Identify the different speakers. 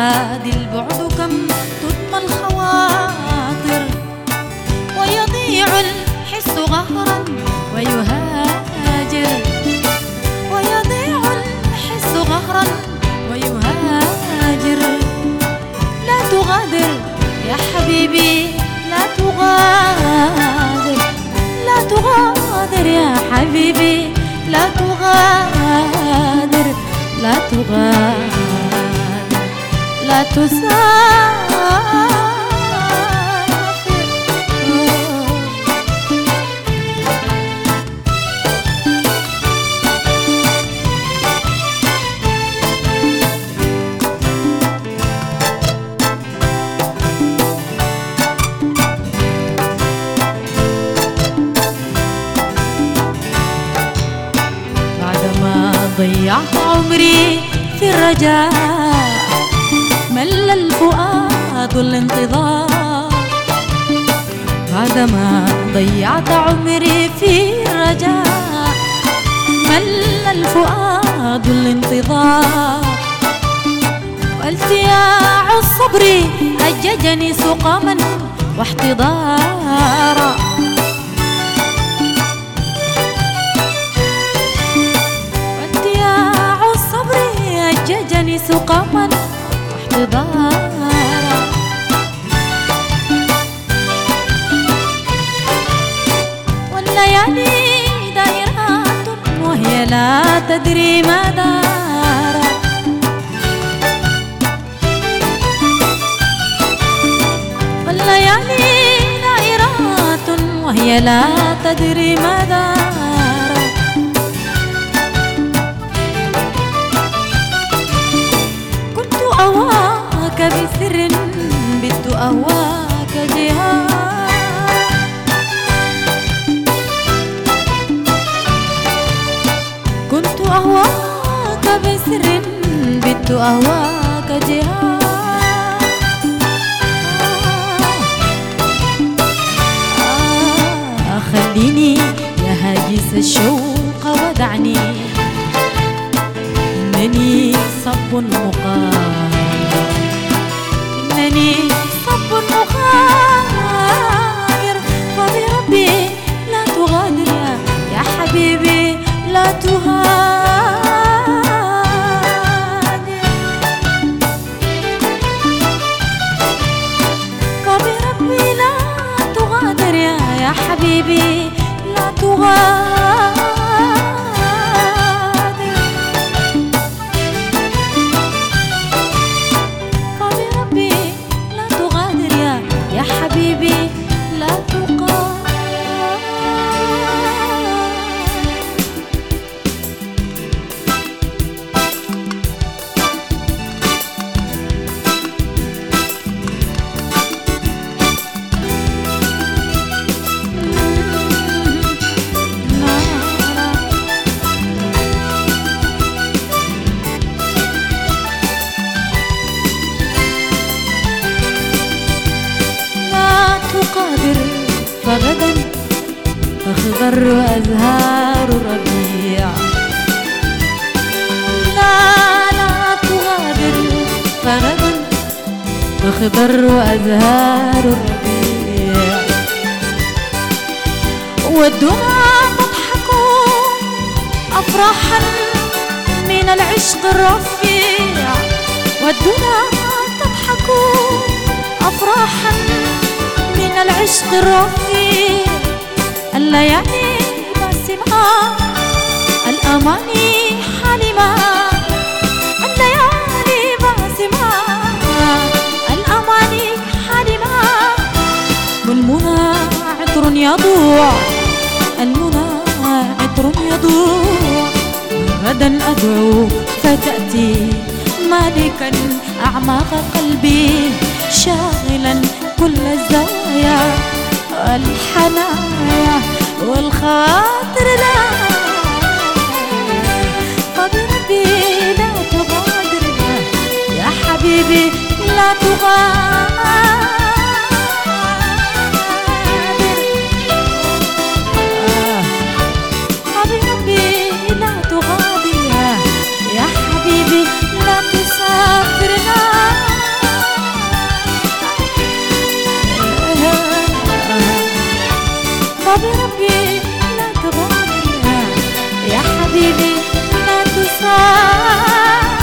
Speaker 1: ينادي البعد كم تدمى الخواطر، ويضيع الحس غهرا ويهاجر، ويضيع الحس غهرا ويهاجر. لا تغادر يا حبيبي، لا تغادر، لا تغادر يا حبيبي، لا تغادر، لا تغادر، لا تسافر. ضيعت عمري في الرجاء، مل الفؤاد الانتظار. بعدما ضيعت عمري في الرجاء، مل الفؤاد الانتظار. والتياع الصبر أججني سقما واحتضارا. أججني سقما واحتضارا. والليالي دائرات وهي لا تدري ما دارت. والليالي دائرات وهي لا تدري ما دارت. أواك بسر بدت أواك جهاد. كنت أهواك بسر بدت أهواك جهاد. خليني يا هاجس الشوق ودعني، إنني صب مقامر، إنني صب مغامر. فبربي لا تغادر يا حبيبي، لا تهاجر. فبربي لا تغادر يا حبيبي، لا تغادر. يا حبيبي لا تغادر. فغدا تخضر أزهار الربيع. لا لا تغادر، فغدا تخضر أزهار الربيع. والدمى تضحك أفراحا من العشق الرفيع. والدمى تضحك أفراحا من العشق الرفيع. الليالي باسمة، الأماني حالمة. الليالي باسمة، الأماني حالمة. والمنى عطر يضوع، المنى عطر يضوع. غدا أدعو فتأتي مالكا أعماق قلبي، شاغلا كل الزوايا والحنايا والخاطر. لا فبربي لا تغادر يا حبيبي، لا تغادر. حبيبي لا تغادر يا حبيبي، لا تسافر. لا تغامر يا حبيبي لا تصارع